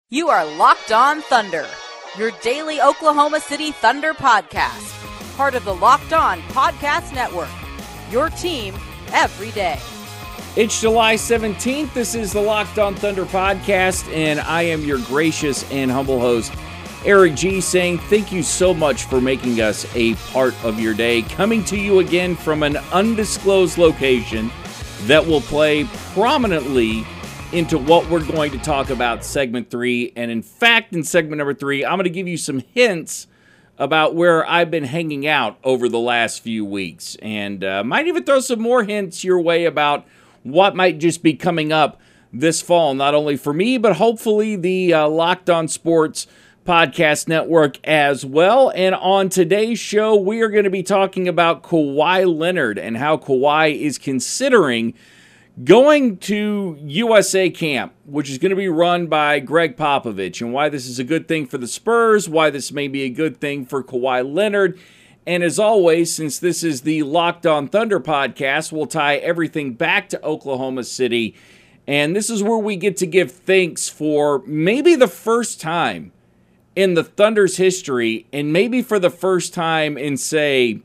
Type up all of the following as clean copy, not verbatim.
You are Locked On Thunder, your daily Oklahoma City Thunder podcast. Part of the Locked On Podcast Network, your team every day. It's July 17th. This is the Locked On Thunder podcast, and I am your gracious and humble host, Eric G., saying thank you so much for making us a part of your day. Coming to you again from an undisclosed location that will play prominently into what we're going to talk about segment 3. And in fact, in segment number 3, I'm going to give you some hints about where I've been hanging out over the last few weeks. And might even throw some more hints your way about what might just be coming up this fall, not only for me, but hopefully the Locked On Sports Podcast Network as well. And on today's show, we are going to be talking about Kawhi Leonard and how Kawhi is considering going to USA camp, which is going to be run by Greg Popovich, and why this is a good thing for the Spurs, why this may be a good thing for Kawhi Leonard. And as always, since this is the Locked On Thunder podcast, we'll tie everything back to Oklahoma City. And this is where we get to give thanks for maybe the first time in the Thunder's history, and maybe for the first time in, say,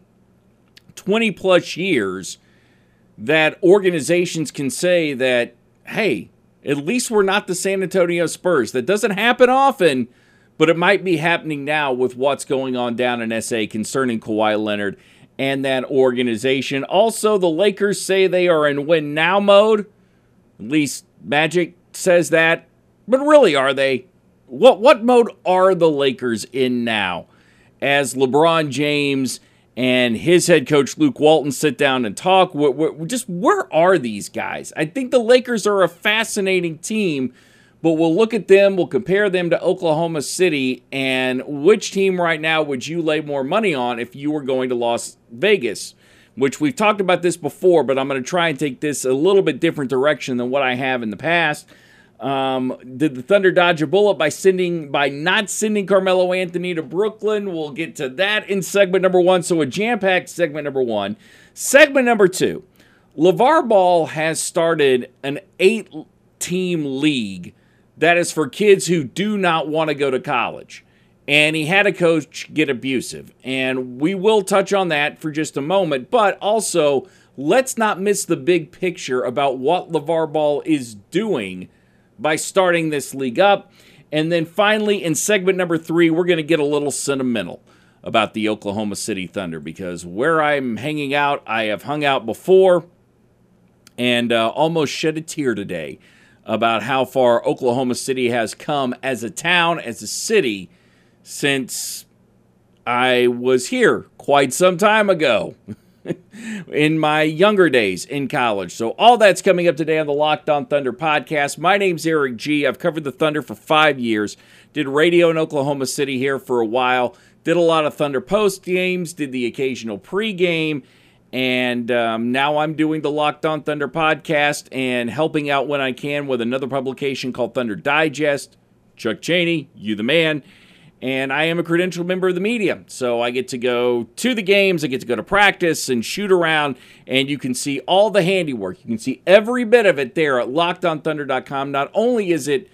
20 plus years, that organizations can say that, hey, at least we're not the San Antonio Spurs. That doesn't happen often, but it might be happening now with what's going on down in SA concerning Kawhi Leonard and that organization. Also, the Lakers say they are in win now mode. At least Magic says that. But really, are they? What mode are the Lakers in now? As LeBron James and his head coach, Luke Walton, sit down and talk. Where are these guys? I think the Lakers are a fascinating team, but we'll look at them, we'll compare them to Oklahoma City, and which team right now would you lay more money on if you were going to Las Vegas? Which we've talked about this before, but I'm going to try and take this a little bit different direction than what I have in the past. Did the Thunder dodge a bullet by not sending Carmelo Anthony to Brooklyn? We'll get to that in segment number 1. So a jam-packed segment number 1. Segment number 2. LeVar Ball has started an 8-team league that is for kids who do not want to go to college. And he had a coach get abusive. And we will touch on that for just a moment. But also, let's not miss the big picture about what LeVar Ball is doing by starting this league up. And then finally, in segment number 3, we're going to get a little sentimental about the Oklahoma City Thunder, because where I'm hanging out, I have hung out before and almost shed a tear today about how far Oklahoma City has come as a town, as a city, since I was here quite some time ago. In my younger days in college. So all that's coming up today on the Locked On Thunder podcast. My name's Eric G. I've covered the Thunder for 5 years. Did radio in Oklahoma City here for a while. Did a lot of Thunder post games. Did the occasional pregame. And now I'm doing the Locked On Thunder podcast and helping out when I can with another publication called Thunder Digest. Chuck Cheney, you the man. And I am a credentialed member of the media, so I get to go to the games, I get to go to practice and shoot around, and you can see all the handiwork. You can see every bit of it there at LockedOnThunder.com. Not only is it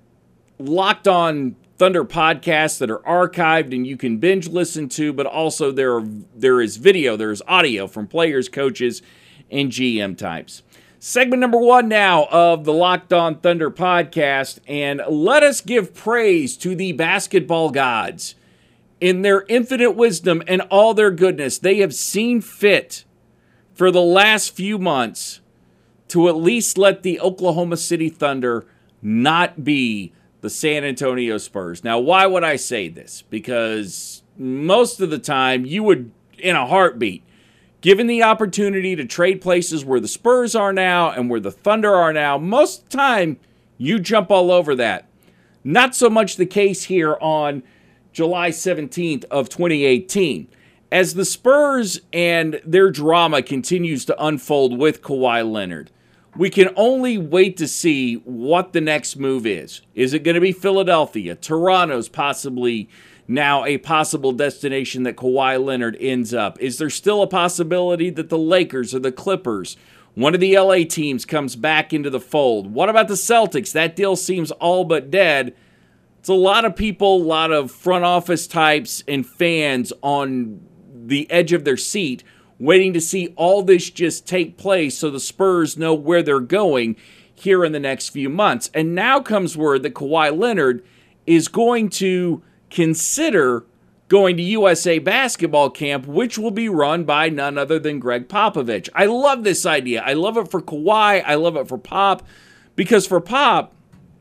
Locked On Thunder podcasts that are archived and you can binge listen to, but also there is video, there is audio from players, coaches, and GM types. Segment number 1 now of the Locked On Thunder podcast, and let us give praise to the basketball gods. In their infinite wisdom and all their goodness, they have seen fit for the last few months to at least let the Oklahoma City Thunder not be the San Antonio Spurs. Now, why would I say this? Because most of the time, you would, in a heartbeat, given the opportunity to trade places where the Spurs are now and where the Thunder are now, most of the time, you jump all over that. Not so much the case here on July 17th of 2018. As the Spurs and their drama continues to unfold with Kawhi Leonard, we can only wait to see what the next move is. Is it going to be Philadelphia? Toronto's possibly now a possible destination that Kawhi Leonard ends up. Is there still a possibility that the Lakers or the Clippers, one of the LA teams, comes back into the fold? What about the Celtics? That deal seems all but dead. It's a lot of people, a lot of front office types and fans on the edge of their seat waiting to see all this just take place so the Spurs know where they're going here in the next few months. And now comes word that Kawhi Leonard is going to consider going to USA basketball camp, which will be run by none other than Greg Popovich. I love this idea. I love it for Kawhi. I love it for Pop. Because for Pop,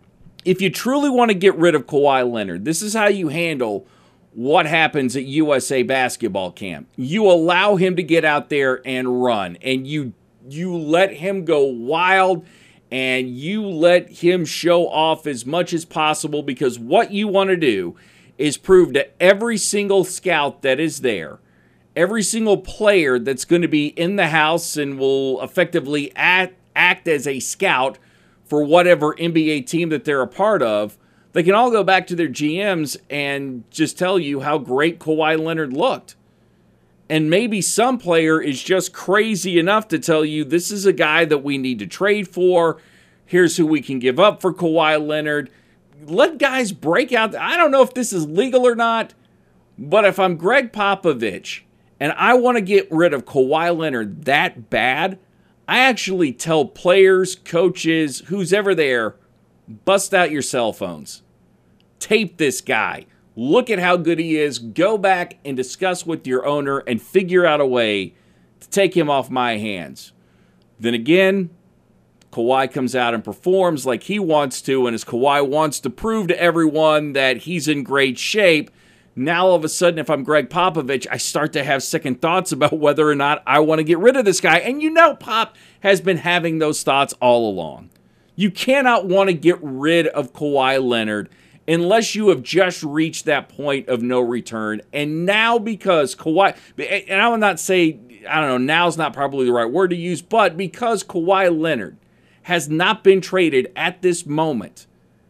if you truly want to get rid of Kawhi Leonard, this is how you handle what happens at USA basketball camp. You allow him to get out there and run, and you let him go wild, and you let him show off as much as possible, because what you want to do is prove to every single scout that is there, every single player that's going to be in the house and will effectively act as a scout for whatever NBA team that they're a part of, they can all go back to their GMs and just tell you how great Kawhi Leonard looked. And maybe some player is just crazy enough to tell you, this is a guy that we need to trade for. Here's who we can give up for Kawhi Leonard. Let guys break out. I don't know if this is legal or not, but if I'm Greg Popovich and I want to get rid of Kawhi Leonard that bad, I actually tell players, coaches, who's ever there, bust out your cell phones. Tape this guy. Look at how good he is. Go back and discuss with your owner and figure out a way to take him off my hands. Then again, Kawhi comes out and performs like he wants to, and as Kawhi wants to prove to everyone that he's in great shape, now all of a sudden, if I'm Greg Popovich, I start to have second thoughts about whether or not I want to get rid of this guy. And you know Pop has been having those thoughts all along. You cannot want to get rid of Kawhi Leonard unless you have just reached that point of no return. And now because Kawhi, and I will not say, I don't know, now's not probably the right word to use, but because Kawhi Leonard has not been traded at this moment,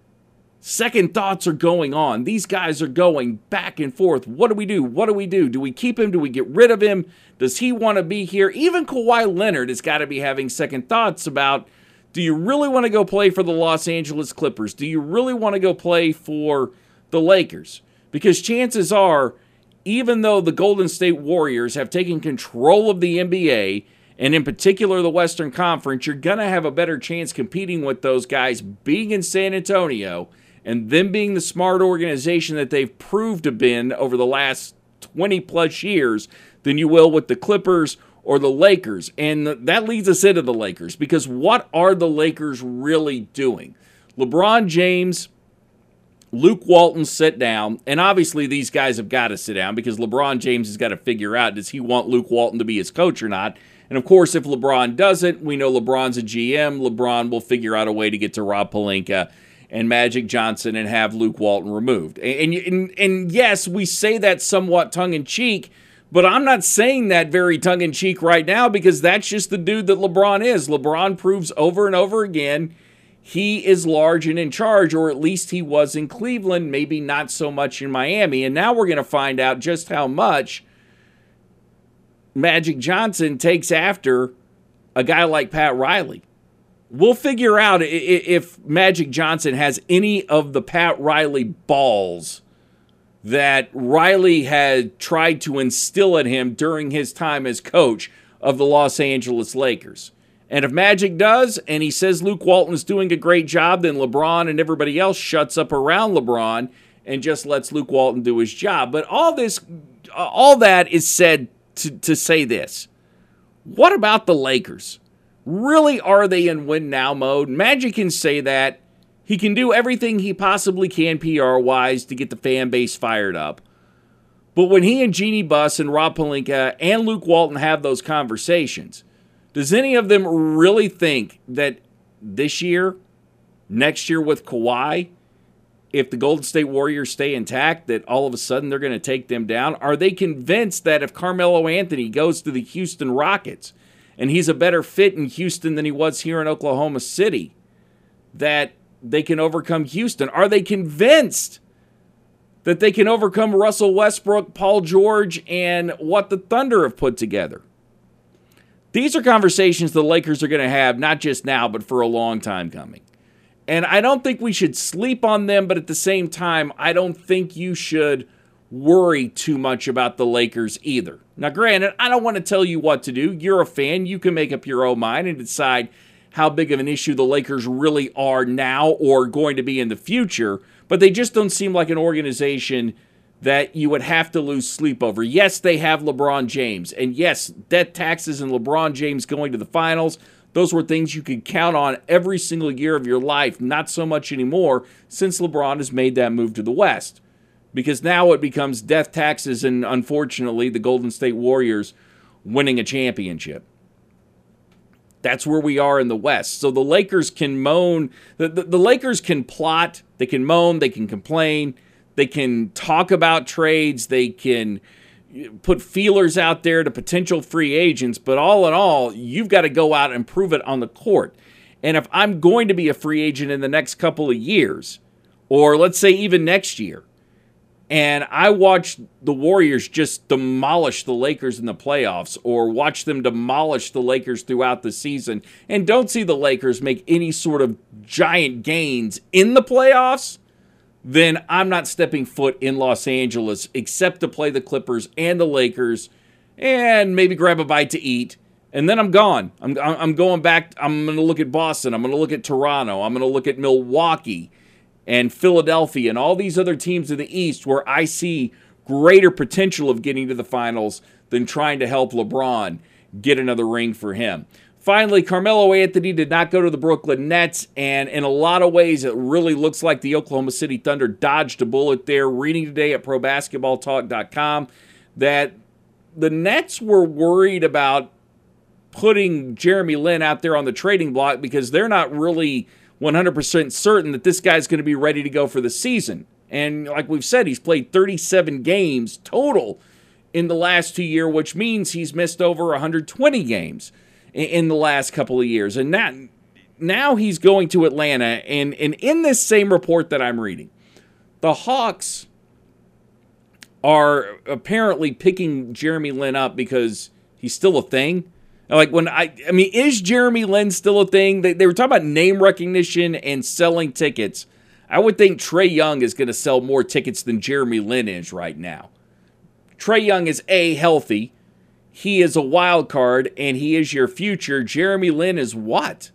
second thoughts are going on. These guys are going back and forth. What do we do? What do we do? Do we keep him? Do we get rid of him? Does he want to be here? Even Kawhi Leonard has got to be having second thoughts about, do you really want to go play for the Los Angeles Clippers? Do you really want to go play for the Lakers? Because chances are, even though the Golden State Warriors have taken control of the NBA, and in particular the Western Conference, you're going to have a better chance competing with those guys being in San Antonio and them being the smart organization that they've proved to been over the last 20-plus years than you will with the Clippers or the Lakers. And that leads us into the Lakers, because what are the Lakers really doing? LeBron James, Luke Walton sit down, and obviously these guys have got to sit down because LeBron James has got to figure out, does he want Luke Walton to be his coach or not? And of course, if LeBron doesn't, we know LeBron's a GM. LeBron will figure out a way to get to Rob Pelinka and Magic Johnson and have Luke Walton removed. And yes, we say that somewhat tongue-in-cheek, but I'm not saying that very tongue-in-cheek right now, because that's just the dude that LeBron is. LeBron proves over and over again he is large and in charge, or at least he was in Cleveland, maybe not so much in Miami. And now we're going to find out just how much Magic Johnson takes after a guy like Pat Riley. We'll figure out if Magic Johnson has any of the Pat Riley balls that Riley had tried to instill in him during his time as coach of the Los Angeles Lakers. And if Magic does, and he says Luke Walton is doing a great job, then LeBron and everybody else shuts up around LeBron and just lets Luke Walton do his job. But all that is said to say this. What about the Lakers? Really, are they in win now mode? Magic can say that. He can do everything he possibly can PR-wise to get the fan base fired up. But when he and Jeannie Buss and Rob Pelinka and Luke Walton have those conversations, does any of them really think that this year, next year with Kawhi, if the Golden State Warriors stay intact, that all of a sudden they're going to take them down? Are they convinced that if Carmelo Anthony goes to the Houston Rockets and he's a better fit in Houston than he was here in Oklahoma City, that they can overcome Houston? Are they convinced that they can overcome Russell Westbrook, Paul George, and what the Thunder have put together? These are conversations the Lakers are going to have, not just now, but for a long time coming. And I don't think we should sleep on them, but at the same time, I don't think you should worry too much about the Lakers either. Now, granted, I don't want to tell you what to do. You're a fan. You can make up your own mind and decide how big of an issue the Lakers really are now or going to be in the future, but they just don't seem like an organization that you would have to lose sleep over. Yes, they have LeBron James, and yes, death taxes and LeBron James going to the finals, those were things you could count on every single year of your life, not so much anymore since LeBron has made that move to the West. Because now it becomes death taxes and, unfortunately, the Golden State Warriors winning a championship. That's where we are in the West. So the Lakers can moan. The Lakers can plot. They can moan. They can complain. They can talk about trades. They can put feelers out there to potential free agents. But all in all, you've got to go out and prove it on the court. And if I'm going to be a free agent in the next couple of years, or let's say even next year, and I watched the Warriors just demolish the Lakers in the playoffs, or watch them demolish the Lakers throughout the season, and don't see the Lakers make any sort of giant gains in the playoffs, then I'm not stepping foot in Los Angeles except to play the Clippers and the Lakers and maybe grab a bite to eat. And then I'm gone. I'm going back. I'm going to look at Boston. I'm going to look at Toronto. I'm going to look at Milwaukee and Philadelphia and all these other teams in the East where I see greater potential of getting to the finals than trying to help LeBron get another ring for him. Finally, Carmelo Anthony did not go to the Brooklyn Nets, and in a lot of ways, it really looks like the Oklahoma City Thunder dodged a bullet there. Reading today at ProBasketballTalk.com that the Nets were worried about putting Jeremy Lin out there on the trading block because they're not really 100% certain that this guy's going to be ready to go for the season. And like we've said, he's played 37 games total in the last 2 years, which means he's missed over 120 games in the last couple of years. And now he's going to Atlanta. And in this same report that I'm reading, the Hawks are apparently picking Jeremy Lin up because he's still a thing. Like is Jeremy Lin still a thing? They were talking about name recognition and selling tickets. I would think Trae Young is going to sell more tickets than Jeremy Lin is right now. Trae Young is healthy. He is a wild card, and he is your future. Jeremy Lin is what?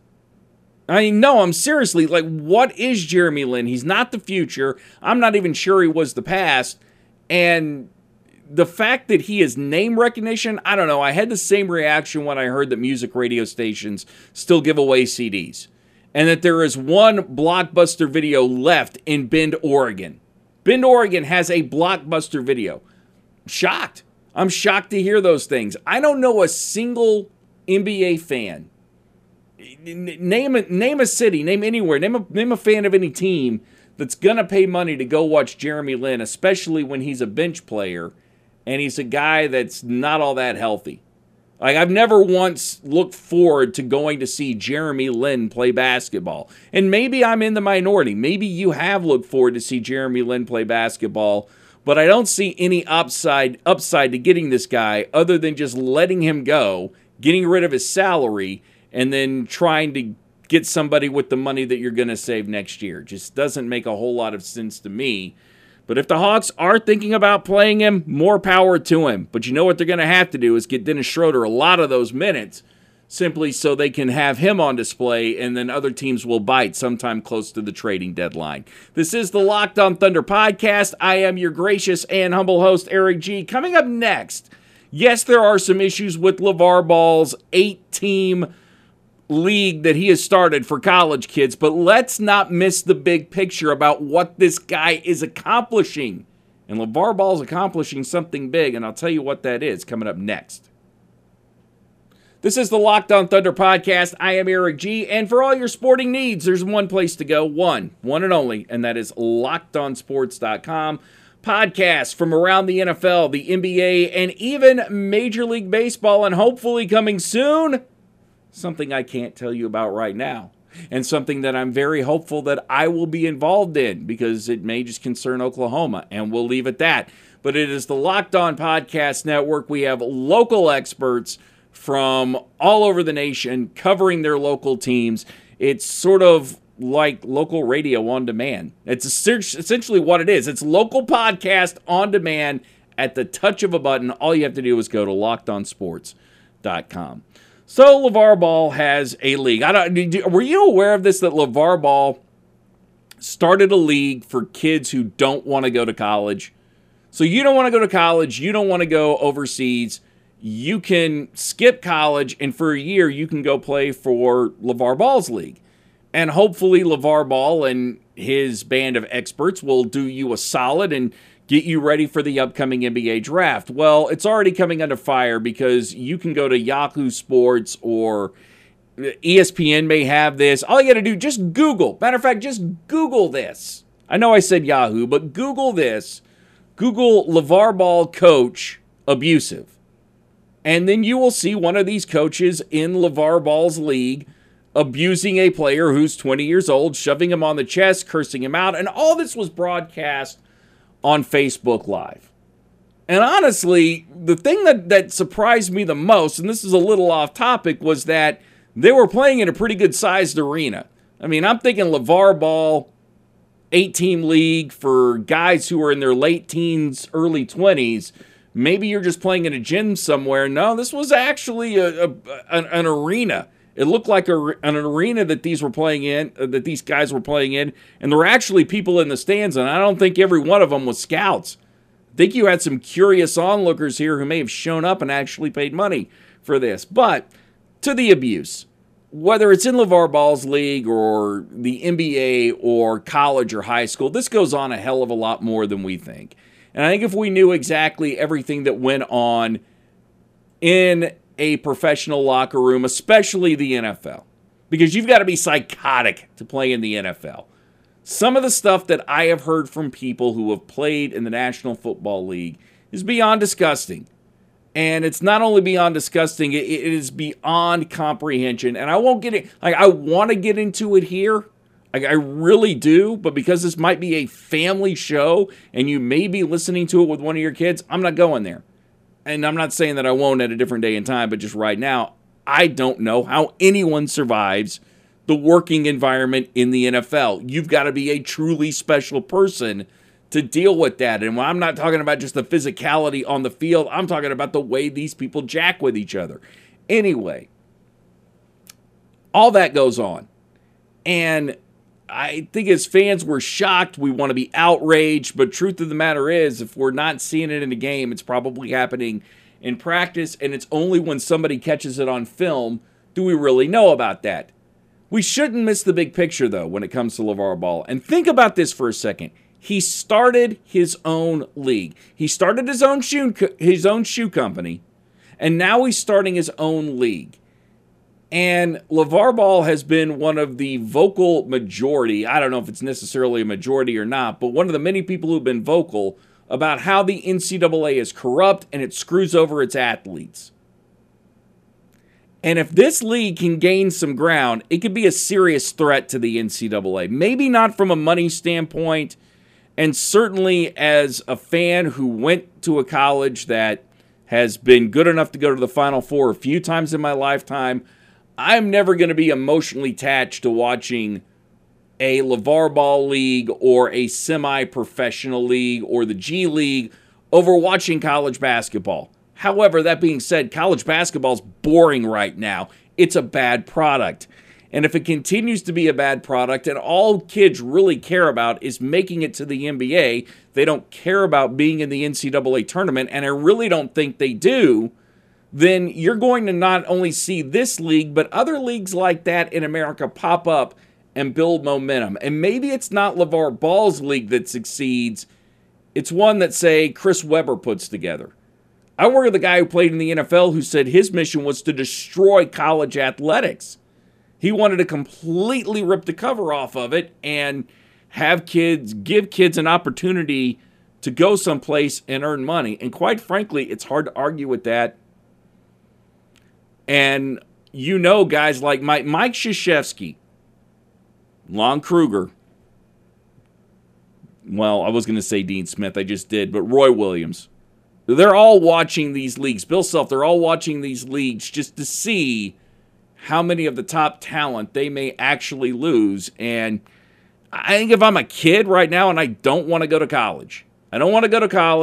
I'm seriously, what is Jeremy Lin? He's not the future. I'm not even sure he was the past. And the fact that he is name recognition, I don't know. I had the same reaction when I heard that music radio stations still give away CDs. And that there is one Blockbuster Video left in Bend, Oregon. Bend, Oregon has a Blockbuster Video. Shocked. I'm shocked to hear those things. I don't know a single NBA fan. Name a city, name anywhere, name a fan of any team that's going to pay money to go watch Jeremy Lin, especially when he's a bench player and he's a guy that's not all that healthy. I've never once looked forward to going to see Jeremy Lin play basketball. And maybe I'm in the minority. Maybe you have looked forward to see Jeremy Lin play basketball, but I don't see any upside to getting this guy other than just letting him go, getting rid of his salary, and then trying to get somebody with the money that you're going to save next year. Just doesn't make a whole lot of sense to me. But if the Hawks are thinking about playing him, more power to him. But you know what they're going to have to do is get Dennis Schroeder a lot of those minutes simply so they can have him on display, and then other teams will bite sometime close to the trading deadline. This is the Locked On Thunder podcast. I am your gracious and humble host, Eric G. Coming up next, yes, there are some issues with LeVar Ball's 8-team league that he has started for college kids, but let's not miss the big picture about what this guy is accomplishing. And LeVar Ball's accomplishing something big, and I'll tell you what that is coming up next. This is the Locked On Thunder podcast. I am Eric G, and for all your sporting needs, there's one place to go, one and only, and that is LockedOnSports.com. Podcasts from around the NFL, the NBA, and even Major League Baseball, and hopefully coming soon, something I can't tell you about right now, and something that I'm very hopeful that I will be involved in because it may just concern Oklahoma, and we'll leave it that. But it is the Locked On Podcast Network. We have local experts from all over the nation covering their local teams. It's sort of like local radio on demand. It's essentially what it is. It's local podcast on demand at the touch of a button. All you have to do is go to LockedOnSports.com. So LeVar Ball has a league. Were you aware of this, that LeVar Ball started a league for kids who don't want to go to college? So you don't want to go to college, you don't want to go overseas, you can skip college, and for a year you can go play for LeVar Ball's league. And hopefully LeVar Ball and his band of experts will do you a solid and get you ready for the upcoming NBA draft. Well, it's already coming under fire because you can go to Yahoo Sports or ESPN may have this. All you got to do, just Google. Matter of fact, just Google this. I know I said Yahoo, but Google this. Google LeVar Ball coach abusive. And then you will see one of these coaches in LeVar Ball's league abusing a player who's 20 years old, shoving him on the chest, cursing him out. And all this was broadcast on Facebook Live. And honestly, the thing that surprised me the most, and this is a little off topic, was that they were playing in a pretty good-sized arena. I mean, I'm thinking LeVar Ball 8-team league for guys who are in their late teens, early 20s. Maybe you're just playing in a gym somewhere. No, this was actually an arena. It looked like an arena that these guys were playing in, and there were actually people in the stands, and I don't think every one of them was scouts. I think you had some curious onlookers here who may have shown up and actually paid money for this. But to the abuse, whether it's in LeVar Ball's league or the NBA or college or high school, this goes on a hell of a lot more than we think. And I think if we knew exactly everything that went on in a professional locker room, especially the NFL, because you've got to be psychotic to play in the NFL. Some of the stuff that I have heard from people who have played in the National Football League is beyond disgusting. And it's not only beyond disgusting, it is beyond comprehension. And I won't get it. I want to get into it here. I really do. But because this might be a family show and you may be listening to it with one of your kids, I'm not going there. And I'm not saying that I won't at a different day and time, but just right now, I don't know how anyone survives the working environment in the NFL. You've got to be a truly special person to deal with that. And I'm not talking about just the physicality on the field. I'm talking about the way these people jack with each other. Anyway, all that goes on. And I think as fans, we're shocked. We want to be outraged. But truth of the matter is, if we're not seeing it in a game, it's probably happening in practice. And it's only when somebody catches it on film do we really know about that. We shouldn't miss the big picture, though, when it comes to LeVar Ball. And think about this for a second. He started his own league. He started his own shoe company, and now he's starting his own league. And LeVar Ball has been one of the vocal majority, I don't know if it's necessarily a majority or not, but one of the many people who've been vocal about how the NCAA is corrupt and it screws over its athletes. And if this league can gain some ground, it could be a serious threat to the NCAA. Maybe not from a money standpoint, and certainly as a fan who went to a college that has been good enough to go to the Final Four a few times in my lifetime, I'm never going to be emotionally attached to watching a LeVar Ball league or a semi-professional league or the G League over watching college basketball. However, that being said, college basketball is boring right now. It's a bad product. And if it continues to be a bad product and all kids really care about is making it to the NBA, they don't care about being in the NCAA tournament, and I really don't think they do, then you're going to not only see this league, but other leagues like that in America pop up and build momentum. And maybe it's not LeVar Ball's league that succeeds. It's one that, say, Chris Webber puts together. I work with a guy who played in the NFL who said his mission was to destroy college athletics. He wanted to completely rip the cover off of it and give kids an opportunity to go someplace and earn money. And quite frankly, it's hard to argue with that. And you know guys like Mike Krzyzewski, Lon Kruger, well, I was going to say Dean Smith, I just did, but Roy Williams. They're all watching these leagues. Bill Self, they're all watching these leagues just to see how many of the top talent they may actually lose. And I think if I'm a kid right now and I don't want to go to college, I don't want to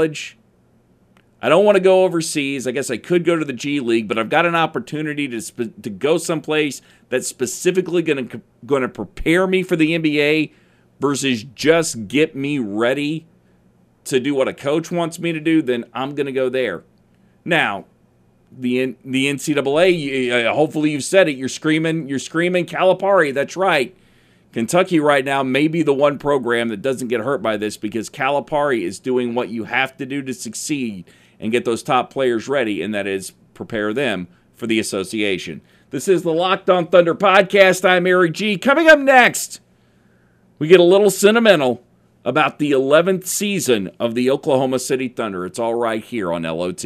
go overseas. I guess I could go to the G League, but I've got an opportunity to go someplace that's specifically going to prepare me for the NBA versus just get me ready to do what a coach wants me to do, then I'm going to go there. Now, the NCAA, hopefully you've said it, you're screaming Calipari. That's right. Kentucky right now may be the one program that doesn't get hurt by this because Calipari is doing what you have to do to succeed and get those top players ready, and that is prepare them for the association. This is the Locked On Thunder podcast. I'm Eric G. Coming up next, we get a little sentimental about the 11th season of the Oklahoma City Thunder. It's all right here on LOT.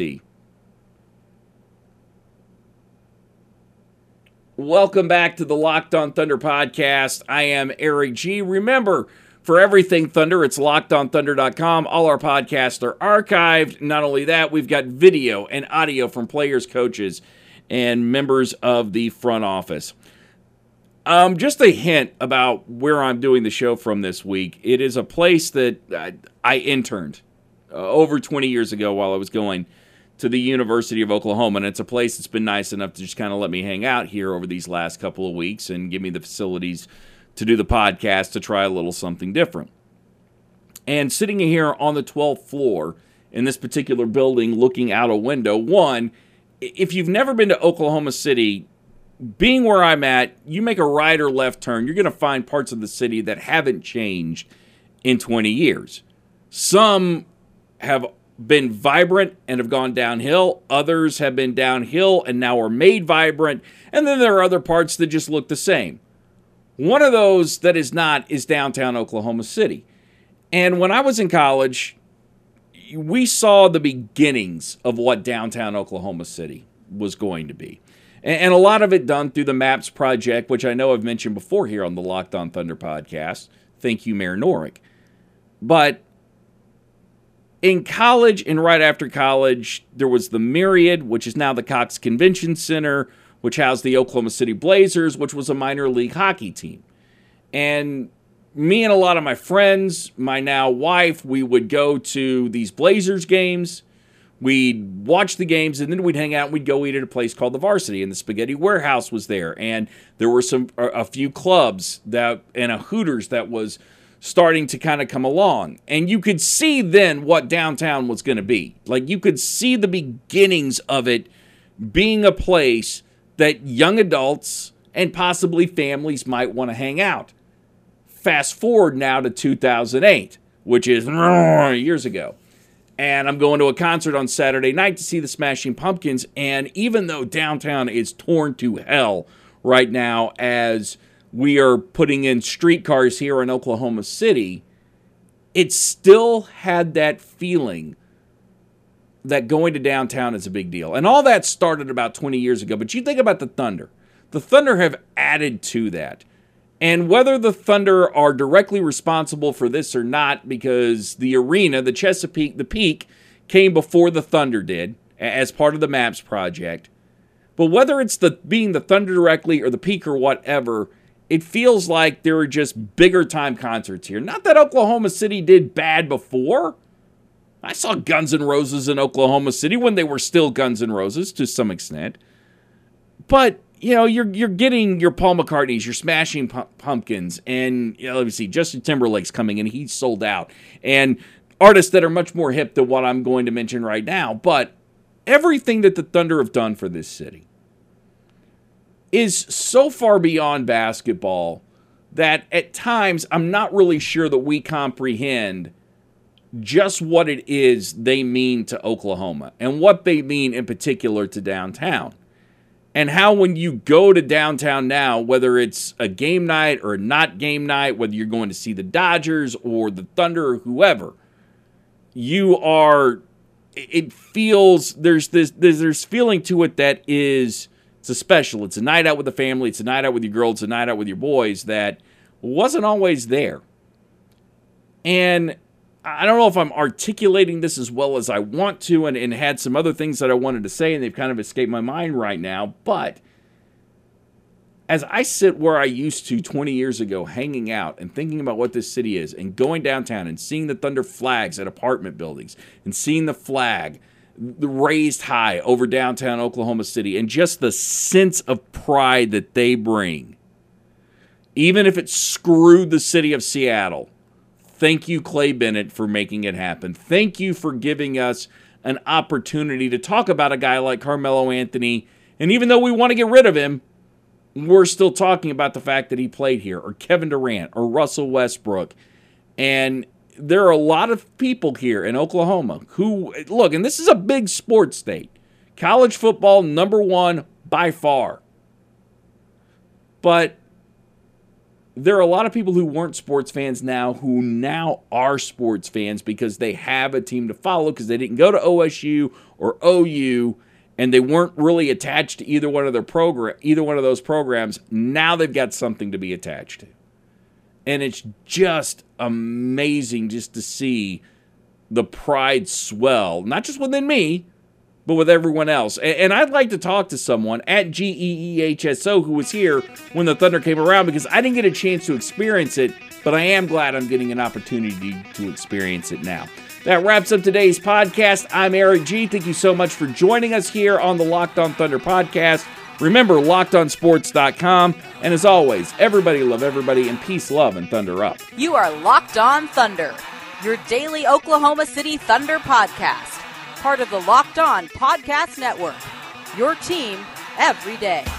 Welcome back to the Locked On Thunder podcast. I am Eric G. Remember, for everything Thunder, it's LockedOnThunder.com. All our podcasts are archived. Not only that, we've got video and audio from players, coaches, and members of the front office. Just a hint about where I'm doing the show from this week. It is a place that I interned over 20 years ago while I was going to the University of Oklahoma, and it's a place that's been nice enough to just kind of let me hang out here over these last couple of weeks and give me the facilities to do the podcast, to try a little something different. And sitting here on the 12th floor in this particular building looking out a window, one, if you've never been to Oklahoma City, being where I'm at, you make a right or left turn, you're going to find parts of the city that haven't changed in 20 years. Some have been vibrant and have gone downhill. Others have been downhill and now are made vibrant. And then there are other parts that just look the same. One of those that is not is downtown Oklahoma City. And when I was in college, we saw the beginnings of what downtown Oklahoma City was going to be. And a lot of it done through the MAPS project, which I know I've mentioned before here on the Locked On Thunder podcast. Thank you, Mayor Norick. But in college and right after college, there was the Myriad, which is now the Cox Convention Center, which housed the Oklahoma City Blazers, which was a minor league hockey team. And me and a lot of my friends, my now wife, we would go to these Blazers games. We'd watch the games, and then we'd hang out and we'd go eat at a place called the Varsity, and the Spaghetti Warehouse was there. And there were a few clubs and a Hooters that was starting to kind of come along. And you could see then what downtown was going to be. Like, you could see the beginnings of it being a place that young adults and possibly families might want to hang out. Fast forward now to 2008, which is years ago. And I'm going to a concert on Saturday night to see the Smashing Pumpkins. And even though downtown is torn to hell right now as we are putting in streetcars here in Oklahoma City, it still had that feeling that going to downtown is a big deal. And all that started about 20 years ago. But you think about the Thunder. The Thunder have added to that. And whether the Thunder are directly responsible for this or not, because the arena, the Chesapeake, the Peak, came before the Thunder did as part of the MAPS project. But whether it's being the Thunder directly or the Peak or whatever, it feels like there are just bigger time concerts here. Not that Oklahoma City did bad before. I saw Guns N' Roses in Oklahoma City when they were still Guns N' Roses to some extent. But you know, you're getting your Paul McCartneys, your Smashing Pumpkins, and let me see, Justin Timberlake's coming in. He's sold out. And artists that are much more hip than what I'm going to mention right now. But everything that the Thunder have done for this city is so far beyond basketball that at times I'm not really sure that we comprehend just what it is they mean to Oklahoma and what they mean in particular to downtown. And how when you go to downtown now, whether it's a game night or not game night, whether you're going to see the Dodgers or the Thunder or whoever, it feels, there's feeling to it that is, it's a special. It's a night out with the family. It's a night out with your girls. It's a night out with your boys that wasn't always there. And I don't know if I'm articulating this as well as I want to and had some other things that I wanted to say, and they've kind of escaped my mind right now. But as I sit where I used to 20 years ago, hanging out and thinking about what this city is and going downtown and seeing the Thunder flags at apartment buildings and seeing the flag raised high over downtown Oklahoma City and just the sense of pride that they bring, even if it screwed the city of Seattle. Thank you, Clay Bennett, for making it happen. Thank you for giving us an opportunity to talk about a guy like Carmelo Anthony. And even though we want to get rid of him, we're still talking about the fact that he played here, or Kevin Durant, or Russell Westbrook. And there are a lot of people here in Oklahoma who, look, and this is a big sports state. College football, number one by far. But there are a lot of people who weren't sports fans now who now are sports fans because they have a team to follow because they didn't go to OSU or OU, and they weren't really attached to either one of those programs. Now they've got something to be attached to. And it's just amazing just to see the pride swell, not just within me, but with everyone else. And I'd like to talk to someone at GEEHSO who was here when the Thunder came around, because I didn't get a chance to experience it, but I am glad I'm getting an opportunity to experience it now. That wraps up today's podcast. I'm Eric G. Thank you so much for joining us here on the Locked On Thunder podcast. Remember, LockedOnSports.com. And as always, everybody love everybody, and peace, love, and Thunder up. You are Locked On Thunder, your daily Oklahoma City Thunder podcast. Part of the Locked On Podcast Network, your team every day.